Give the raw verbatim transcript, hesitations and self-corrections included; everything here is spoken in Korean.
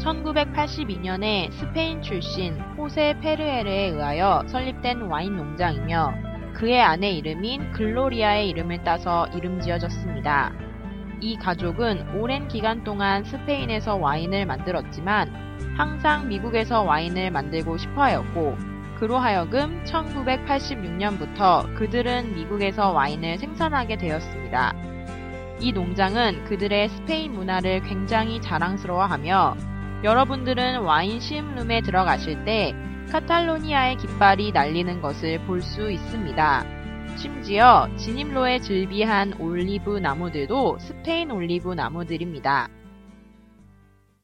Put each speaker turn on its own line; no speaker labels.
천구백팔십이 년에 스페인 출신 호세 페르에르에 의하여 설립된 와인 농장이며 그의 아내 이름인 글로리아의 이름을 따서 이름 지어졌습니다. 이 가족은 오랜 기간 동안 스페인에서 와인을 만들었지만 항상 미국에서 와인을 만들고 싶어 하였고 그로 하여금 천구백팔십육 년부터 그들은 미국에서 와인을 생산하게 되었습니다. 이 농장은 그들의 스페인 문화를 굉장히 자랑스러워하며 여러분들은 와인 시음룸에 들어가실 때 카탈로니아의 깃발이 날리는 것을 볼 수 있습니다. 심지어 진입로에 즐비한 올리브 나무들도 스페인 올리브 나무들입니다.